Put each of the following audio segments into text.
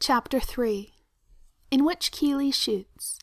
Chapter 3 In Which Keely Shoots.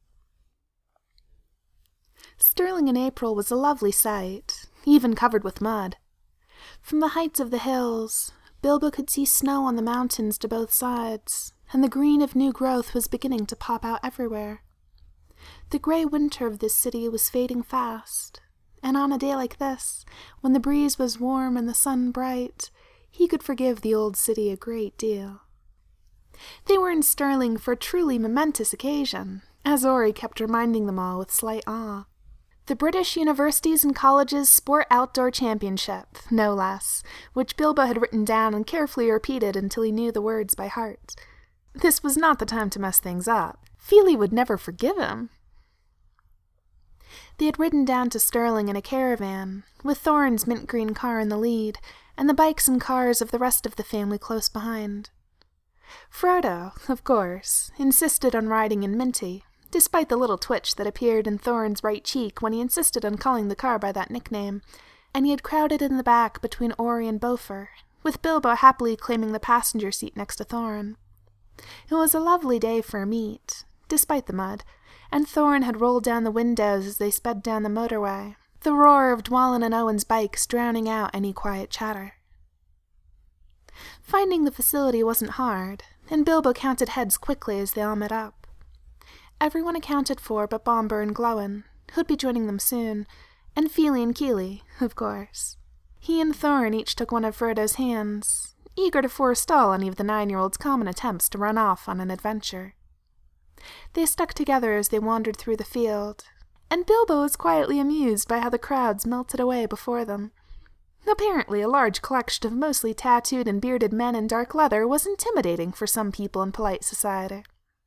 Stirling in April was a lovely sight, even covered with mud. From the heights of the hills, Bilbo could see snow on the mountains to both sides, and the green of new growth was beginning to pop out everywhere. The grey winter of this city was fading fast, and on a day like this, when the breeze was warm and the sun bright, he could forgive the old city a great deal. They were in Stirling for a truly momentous occasion, as Ori kept reminding them all with slight awe. The British Universities and Colleges Sport Outdoor Championship, no less, which Bilbo had written down and carefully repeated until he knew the words by heart. This was not the time to mess things up. Fili would never forgive him. They had ridden down to Stirling in a caravan, with Thorin's mint-green car in the lead, and the bikes and cars of the rest of the family close behind. Frodo, of course, insisted on riding in Minty, despite the little twitch that appeared in Thorin's right cheek when he insisted on calling the car by that nickname, and he had crowded in the back between Ori and Beaufort, with Bilbo happily claiming the passenger seat next to Thorin. It was a lovely day for a meet, despite the mud, and Thorin had rolled down the windows as they sped down the motorway, the roar of Dwalin and Owen's bikes drowning out any quiet chatter. Finding the facility wasn't hard, and Bilbo counted heads quickly as they all met up. Everyone accounted for but Bombur and Glóin, who'd be joining them soon, and Fili and Kili, of course. He and Thorin each took one of Frodo's hands, eager to forestall any of the 9-year-old's common attempts to run off on an adventure. They stuck together as they wandered through the field, and Bilbo was quietly amused by how the crowds melted away before them. Apparently, a large collection of mostly tattooed and bearded men in dark leather was intimidating for some people in polite society.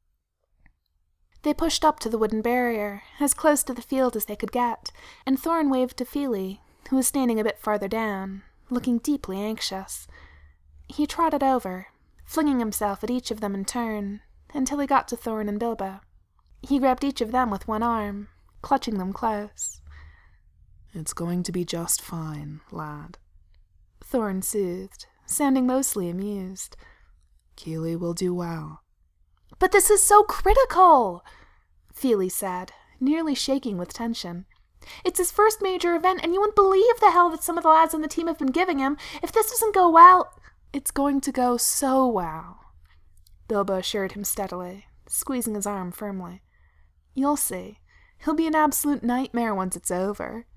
They pushed up to the wooden barrier, as close to the field as they could get, and Thorin waved to Fili, who was standing a bit farther down, looking deeply anxious. He trotted over, flinging himself at each of them in turn, until he got to Thorin and Bilbo. He grabbed each of them with one arm, clutching them close. "It's going to be just fine, lad," Thorin soothed, sounding mostly amused. "Kili will do well." "But this is so critical," Fili said, nearly shaking with tension. "It's his first major event, and you wouldn't believe the hell that some of the lads on the team have been giving him. If this doesn't go well—" "It's going to go so well," Bilbo assured him steadily, squeezing his arm firmly. "You'll see. He'll be an absolute nightmare once it's over."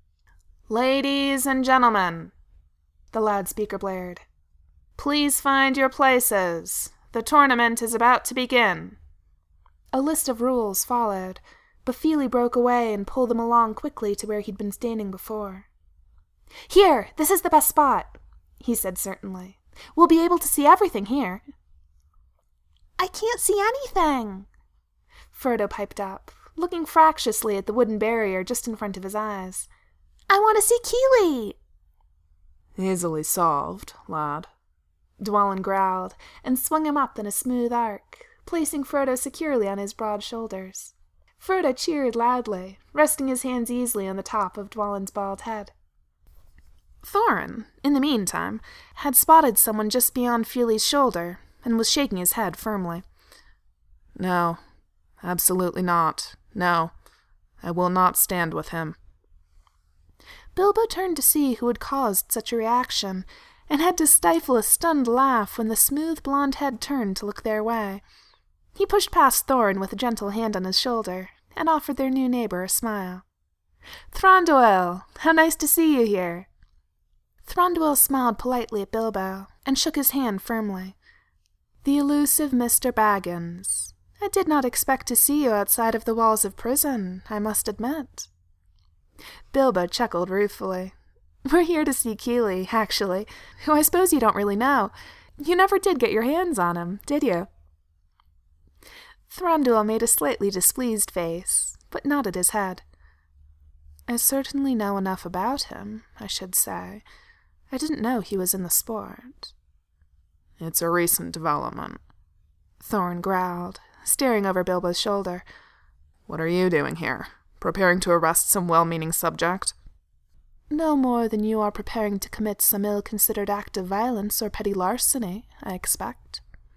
"Ladies and gentlemen," the loudspeaker blared, "please find your places. The tournament is about to begin." A list of rules followed, but Fili broke away and pulled them along quickly to where he'd been standing before. "Here, this is the best spot," he said certainly. "We'll be able to see everything here." "I can't see anything," Frodo piped up, looking fractiously at the wooden barrier just in front of his eyes. "I want to see Kili." "Easily solved, lad," Dwalin growled, and swung him up in a smooth arc, placing Frodo securely on his broad shoulders. Frodo cheered loudly, resting his hands easily on the top of Dwalin's bald head. Thorin, in the meantime, had spotted someone just beyond Fili's shoulder, and was shaking his head firmly. "No, absolutely not. No, I will not stand with him." Bilbo turned to see who had caused such a reaction, and had to stifle a stunned laugh when the smooth blonde head turned to look their way. He pushed past Thorin with a gentle hand on his shoulder, and offered their new neighbor a smile. "Thranduil, how nice to see you here." Thranduil smiled politely at Bilbo, and shook his hand firmly. "The elusive Mr. Baggins. I did not expect to see you outside of the walls of prison, I must admit." Bilbo chuckled ruefully. "We're here to see Kili, actually, who I suppose you don't really know. You never did get your hands on him, did you?" Thranduil made a slightly displeased face, but nodded his head. "I certainly know enough about him, I should say. I didn't know he was in the sport." "It's a recent development," Thorin growled, staring over Bilbo's shoulder. "What are you doing here? Preparing to arrest some well-meaning subject?" "No more than you are preparing to commit some ill-considered act of violence or petty larceny, I expect."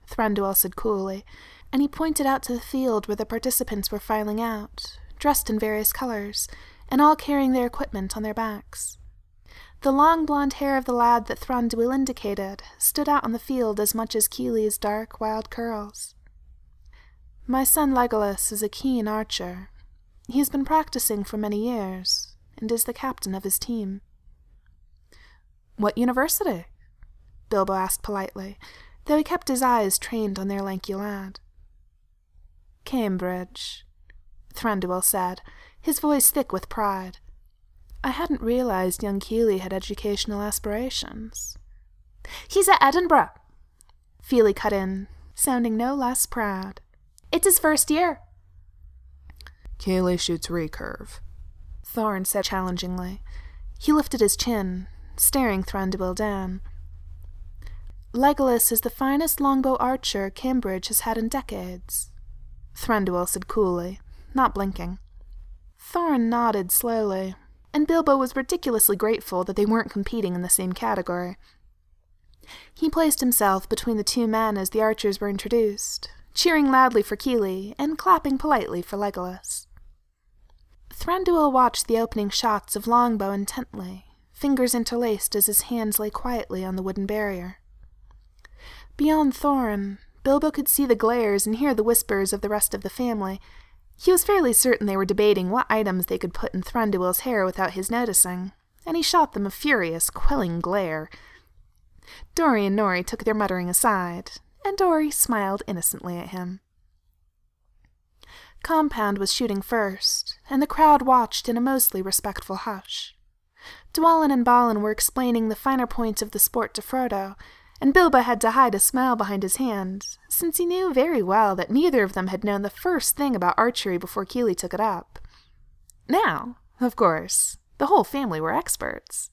Thranduil said coolly, and he pointed out to the field where the participants were filing out, dressed in various colors, and all carrying their equipment on their backs. The long blonde hair of the lad that Thranduil indicated stood out on the field as much as Keely's dark, wild curls. My son Legolas is a keen archer. He has been practicing for many years, and is the captain of his team. What university? Bilbo asked politely, though he kept his eyes trained on their lanky lad. Cambridge, Thranduil said, his voice thick with pride. I hadn't realized young Keely had educational aspirations. He's at Edinburgh, Feely cut in, sounding no less proud. It's his first year. Keely shoots recurve, Thorin said challengingly. He lifted his chin, staring Thranduil down. Legolas is the finest longbow archer Cambridge has had in decades, Thranduil said coolly, not blinking. Thorin nodded slowly, and Bilbo was ridiculously grateful that they weren't competing in the same category. He placed himself between the two men as the archers were introduced, cheering loudly for Keely and clapping politely for Legolas. Thranduil watched the opening shots of Longbow intently, fingers interlaced as his hands lay quietly on the wooden barrier. Beyond Thorin, Bilbo could see the glares and hear the whispers of the rest of the family. He was fairly certain they were debating what items they could put in Thranduil's hair without his noticing, and he shot them a furious, quelling glare. Dori and Nori took their muttering aside, and Dori smiled innocently at him. Compound was shooting first, and the crowd watched in a mostly respectful hush. Dwalin and Balin were explaining the finer points of the sport to Frodo, and Bilbo had to hide a smile behind his hand, since he knew very well that neither of them had known the first thing about archery before Keely took it up. Now, of course, the whole family were experts.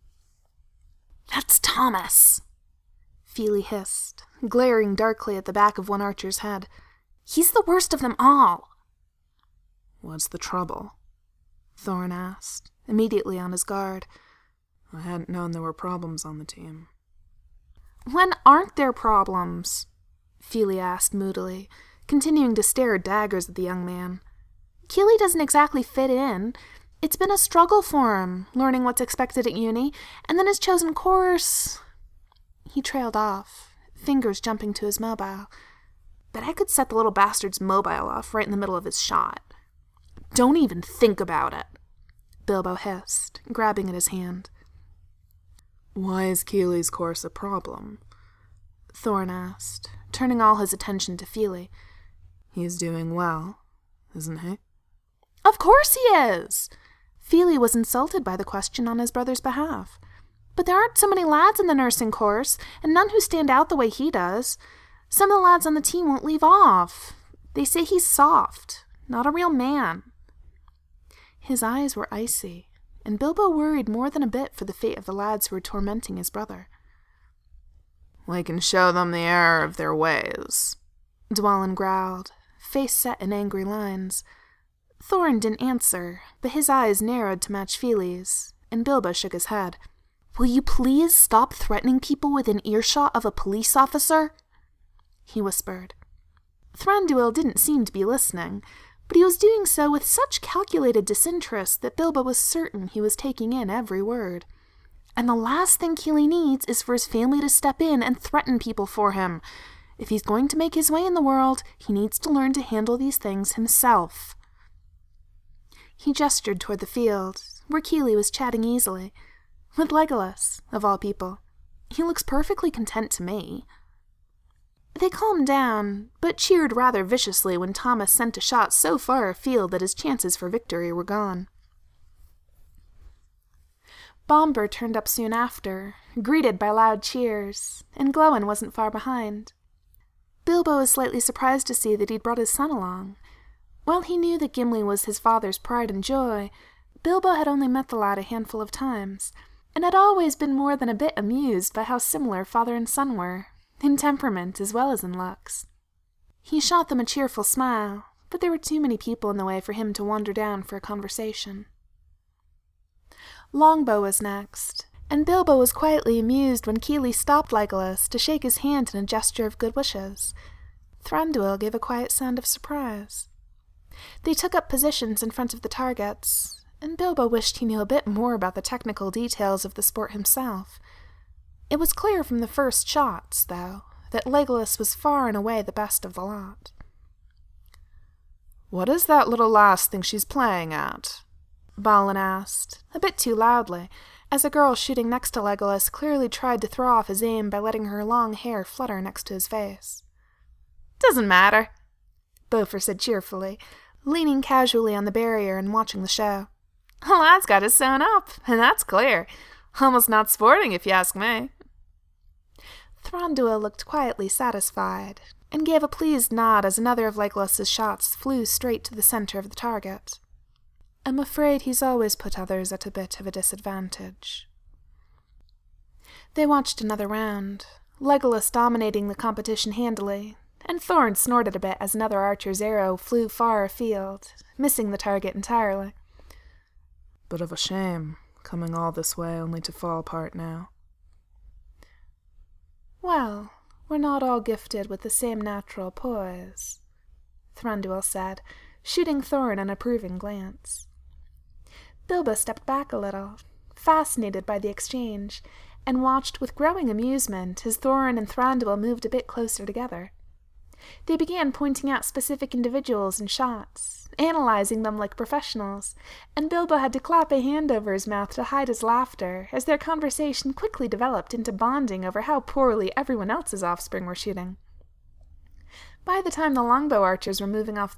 "That's Thomas," Feely hissed, glaring darkly at the back of one archer's head. "He's the worst of them all." "What's the trouble?" Thorin asked, immediately on his guard. I hadn't known there were problems on the team. "When aren't there problems?" Feely asked moodily, continuing to stare daggers at the young man. "Keely doesn't exactly fit in. It's been a struggle for him, learning what's expected at uni, and then his chosen course—" He trailed off, fingers jumping to his mobile. "But I could set the little bastard's mobile off right in the middle of his shot." "Don't even think about it," Bilbo hissed, grabbing at his hand. "Why is Keely's course a problem?" Thorin asked, turning all his attention to Feely. "He's doing well, isn't he?" "Of course he is!" Feely was insulted by the question on his brother's behalf. "But there aren't so many lads in the nursing course, and none who stand out the way he does. Some of the lads on the team won't leave off. They say he's soft, not a real man." His eyes were icy, and Bilbo worried more than a bit for the fate of the lads who were tormenting his brother. "We can show them the error of their ways," Dwalin growled, face set in angry lines. Thorin didn't answer, but his eyes narrowed to match Feely's, and Bilbo shook his head. "Will you please stop threatening people within earshot of a police officer?" he whispered. Thranduil didn't seem to be listening, but he was doing so with such calculated disinterest that Bilbo was certain he was taking in every word. And the last thing Keely needs is for his family to step in and threaten people for him. If he's going to make his way in the world, he needs to learn to handle these things himself. He gestured toward the field, where Keely was chatting easily. With Legolas, of all people. He looks perfectly content to me. They calmed down, but cheered rather viciously when Thomas sent a shot so far afield that his chances for victory were gone. Bombur turned up soon after, greeted by loud cheers, and Glóin wasn't far behind. Bilbo was slightly surprised to see that he'd brought his son along. While he knew that Gimli was his father's pride and joy, Bilbo had only met the lad a handful of times, and had always been more than a bit amused by how similar father and son were, in temperament as well as in looks. He shot them a cheerful smile, but there were too many people in the way for him to wander down for a conversation. Longbow was next, and Bilbo was quietly amused when Keely stopped Legolas to shake his hand in a gesture of good wishes. Thranduil gave a quiet sound of surprise. They took up positions in front of the targets, and Bilbo wished he knew a bit more about the technical details of the sport himself. It was clear from the first shots, though, that Legolas was far and away the best of the lot. "What is that little lass thing she's playing at?" Balin asked, a bit too loudly, as a girl shooting next to Legolas clearly tried to throw off his aim by letting her long hair flutter next to his face. "Doesn't matter," Beaufort said cheerfully, leaning casually on the barrier and watching the show. "The lad's got it sewn up, and that's clear. Almost not sporting, if you ask me." Thranduil looked quietly satisfied, and gave a pleased nod as another of Legolas's shots flew straight to the center of the target. "I'm afraid he's always put others at a bit of a disadvantage." They watched another round, Legolas dominating the competition handily, and Thorin snorted a bit as another archer's arrow flew far afield, missing the target entirely. "Bit of a shame, coming all this way only to fall apart now." "Well, we're not all gifted with the same natural poise," Thranduil said, shooting Thorin an approving glance. Bilbo stepped back a little, fascinated by the exchange, and watched with growing amusement as Thorin and Thranduil moved a bit closer together. They began pointing out specific individuals and shots, analyzing them like professionals, and Bilbo had to clap a hand over his mouth to hide his laughter as their conversation quickly developed into bonding over how poorly everyone else's offspring were shooting. By the time the longbow archers were moving off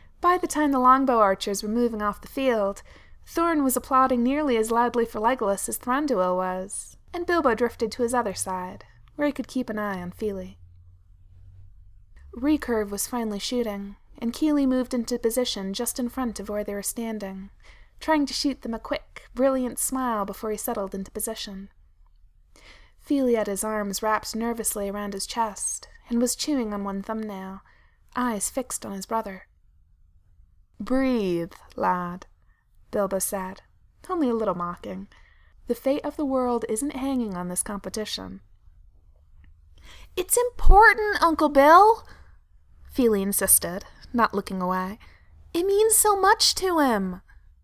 the field, Thorin was applauding nearly as loudly for Legolas as Thranduil was, and Bilbo drifted to his other side, where he could keep an eye on Fili. Recurve was finally shooting, and Keely moved into position just in front of where they were standing, trying to shoot them a quick, brilliant smile before he settled into position. Fili had his arms wrapped nervously around his chest, and was chewing on one thumbnail, eyes fixed on his brother. "Breathe, lad," Bilbo said, only a little mocking. "The fate of the world isn't hanging on this competition." "It's important, Uncle Bill," Fili insisted, not looking away. "It means so much to him."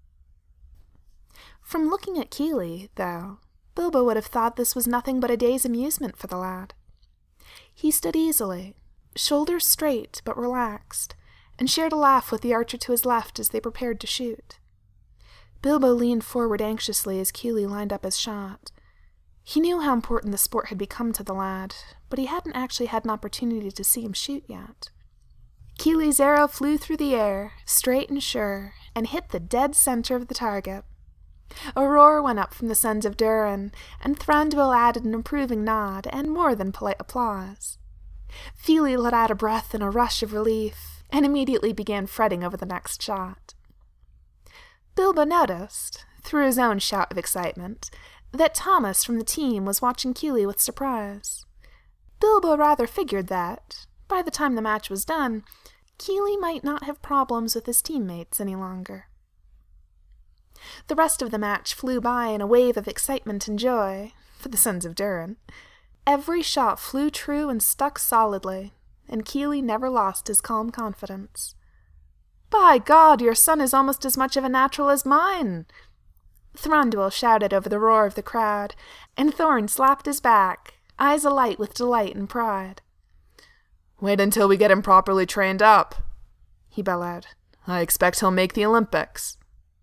From looking at Keely, though, Bilbo would have thought this was nothing but a day's amusement for the lad. He stood easily, shoulders straight but relaxed, and shared a laugh with the archer to his left as they prepared to shoot. Bilbo leaned forward anxiously as Keely lined up his shot. He knew how important the sport had become to the lad, but he hadn't actually had an opportunity to see him shoot yet. Keely's arrow flew through the air, straight and sure, and hit the dead center of the target. A roar went up from the Sons of Durin, and Thranduil added an approving nod and more than polite applause. Fili let out a breath in a rush of relief, and immediately began fretting over the next shot. Bilbo noticed, through his own shout of excitement, that Thomas from the team was watching Keely with surprise. Bilbo rather figured that, by the time the match was done, Keely might not have problems with his teammates any longer. The rest of the match flew by in a wave of excitement and joy, for the Sons of Durin. Every shot flew true and stuck solidly, and Keely never lost his calm confidence. "By God, your son is almost as much of a natural as mine!" Thranduil shouted over the roar of the crowd, and Thorin slapped his back, eyes alight with delight and pride. "Wait until we get him properly trained up," he bellowed. "I expect he'll make the Olympics."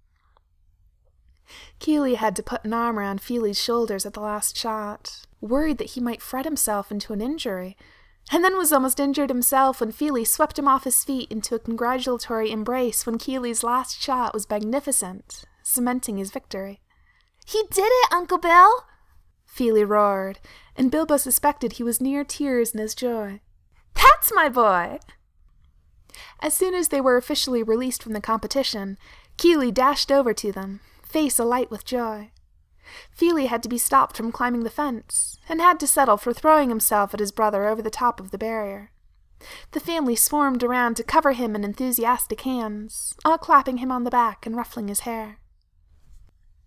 Keely had to put an arm around Fili's shoulders at the last shot, worried that he might fret himself into an injury, and then was almost injured himself when Fili swept him off his feet into a congratulatory embrace when Keely's last shot was magnificent, cementing his victory. "He did it, Uncle Bill!" Fili roared, and Bilbo suspected he was near tears in his joy. "That's my boy!" As soon as they were officially released from the competition, Keely dashed over to them, face alight with joy. Fili had to be stopped from climbing the fence, and had to settle for throwing himself at his brother over the top of the barrier. The family swarmed around to cover him in enthusiastic hands, all clapping him on the back and ruffling his hair.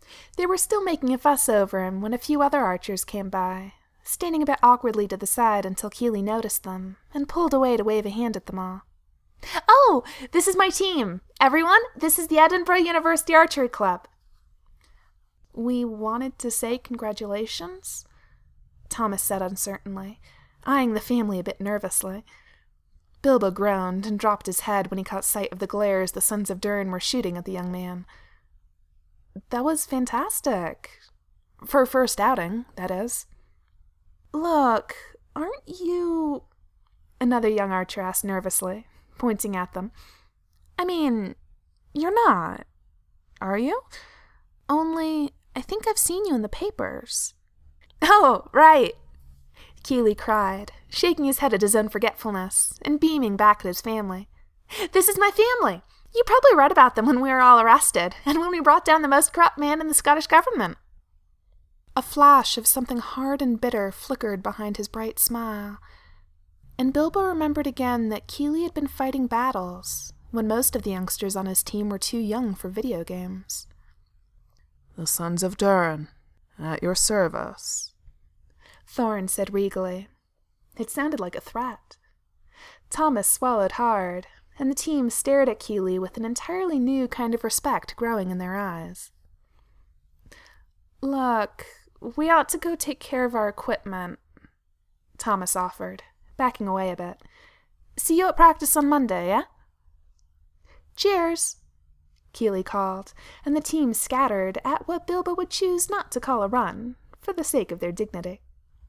They were still making a fuss over him when a few other archers came by, standing a bit awkwardly to the side until Keely noticed them and pulled away to wave a hand at them all. "Oh, this is my team. Everyone, this is the Edinburgh University Archery Club." "We wanted to say congratulations," Thomas said uncertainly, eyeing the family a bit nervously. Bilbo groaned and dropped his head when he caught sight of the glares the Sons of Durin were shooting at the young man. "That was fantastic. For a first outing, that is." "Look, aren't you—" another young archer asked nervously, pointing at them. "I mean, you're not, are you? Only, I think I've seen you in the papers." "Oh, right!" Keely cried, shaking his head at his own forgetfulness and beaming back at his family. "This is my family! You probably read about them when we were all arrested, and when we brought down the most corrupt man in the Scottish government." A flash of something hard and bitter flickered behind his bright smile, and Bilbo remembered again that Keely had been fighting battles when most of the youngsters on his team were too young for video games. "The Sons of Durin, at your service," Thorin said regally. It sounded like a threat. Thomas swallowed hard, and the team stared at Keely with an entirely new kind of respect growing in their eyes. "Look, we ought to go take care of our equipment," Thomas offered, backing away a bit. "See you at practice on Monday, eh?" "Cheers!" Keely called, and the team scattered at what Bilbo would choose not to call a run, for the sake of their dignity.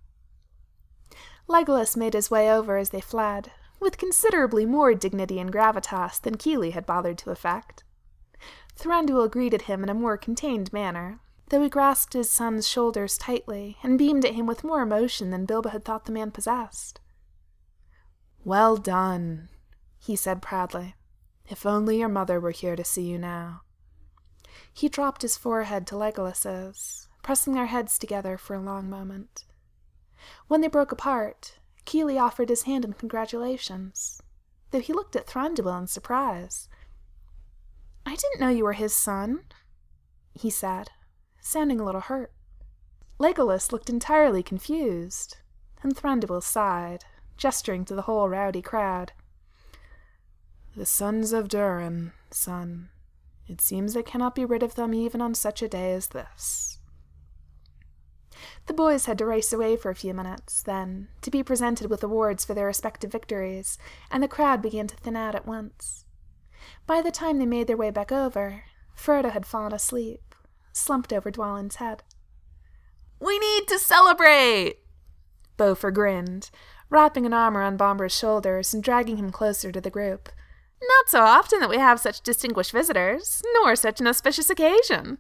Legolas made his way over as they fled, with considerably more dignity and gravitas than Keely had bothered to affect. Thranduil greeted him in a more contained manner, though he grasped his son's shoulders tightly and beamed at him with more emotion than Bilbo had thought the man possessed. "Well done," he said proudly. "If only your mother were here to see you now." He dropped his forehead to Legolas's, pressing their heads together for a long moment. When they broke apart, Keely offered his hand in congratulations, though he looked at Thranduil in surprise. "I didn't know you were his son," he said, sounding a little hurt. Legolas looked entirely confused, and Thranduil sighed, gesturing to the whole rowdy crowd. "The Sons of Durin, son. It seems I cannot be rid of them even on such a day as this." The boys had to race away for a few minutes, then, to be presented with awards for their respective victories, and the crowd began to thin out at once. By the time they made their way back over, Frodo had fallen asleep, slumped over Dwalin's head. "We need to celebrate!" Beaufort grinned, wrapping an arm around Bomber's shoulders and dragging him closer to the group. "Not so often that we have such distinguished visitors, nor such an auspicious occasion."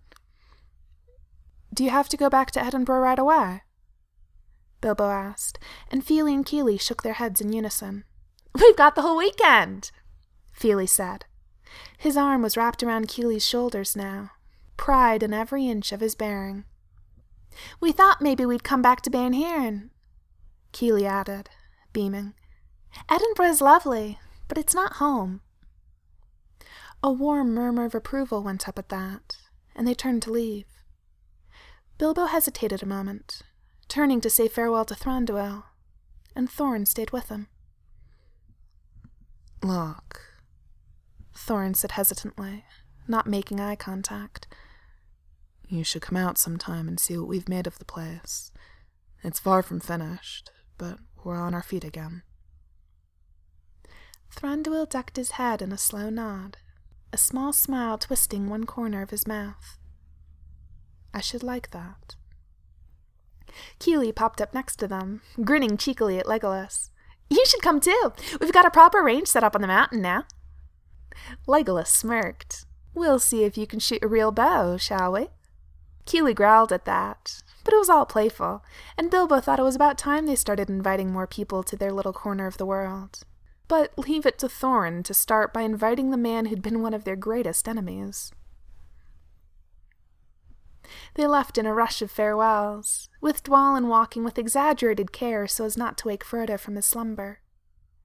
"Do you have to go back to Edinburgh right away?" Bilbo asked, and Fili and Keely shook their heads in unison. "We've got the whole weekend," Fili said. His arm was wrapped around Keely's shoulders now, pride in every inch of his bearing. "We thought maybe we'd come back to Banhairn," Keely added, beaming. "Edinburgh is lovely, but it's not home." A warm murmur of approval went up at that, and they turned to leave. Bilbo hesitated a moment, turning to say farewell to Thranduil, and Thorin stayed with him. "Look," Thorin said hesitantly, not making eye contact. "You should come out sometime and see what we've made of the place. It's far from finished, but we're on our feet again." Thranduil ducked his head in a slow nod, a small smile twisting one corner of his mouth. "I should like that." Keely popped up next to them, grinning cheekily at Legolas. "You should come too. We've got a proper range set up on the mountain now." Legolas smirked. "We'll see if you can shoot a real bow, shall we?" Keely growled at that, but it was all playful, and Bilbo thought it was about time they started inviting more people to their little corner of the world. But leave it to Thorin to start by inviting the man who'd been one of their greatest enemies. They left in a rush of farewells, with Dwalin walking with exaggerated care so as not to wake Frodo from his slumber.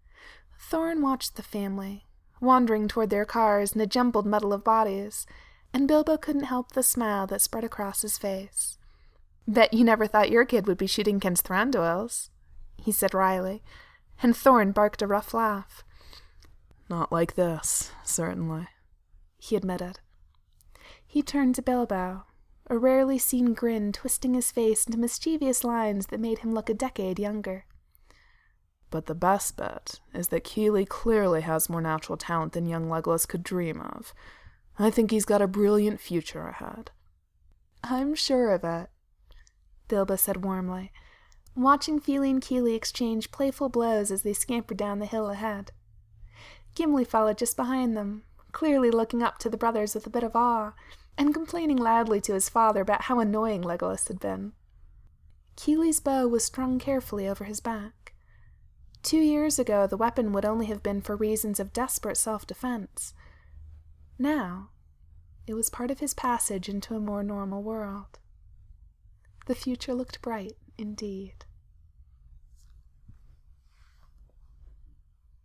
Thorin watched the family, wandering toward their cars in a jumbled muddle of bodies, and Bilbo couldn't help the smile that spread across his face. "Bet you never thought your kid would be shooting against Thranduil's," he said wryly, and Thorn barked a rough laugh. "Not like this, certainly," he admitted. He turned to Bilbo, a rarely seen grin twisting his face into mischievous lines that made him look a decade younger. "But the best bet is that Kili clearly has more natural talent than young Legolas could dream of. I think he's got a brilliant future ahead." "I'm sure of it," Bilbo said warmly, watching Fili and Kili exchange playful blows as they scampered down the hill ahead. Gimli followed just behind them, clearly looking up to the brothers with a bit of awe, and complaining loudly to his father about how annoying Legolas had been. Kili's bow was strung carefully over his back. 2 years ago, the weapon would only have been for reasons of desperate self-defense. Now, it was part of his passage into a more normal world. The future looked bright, indeed.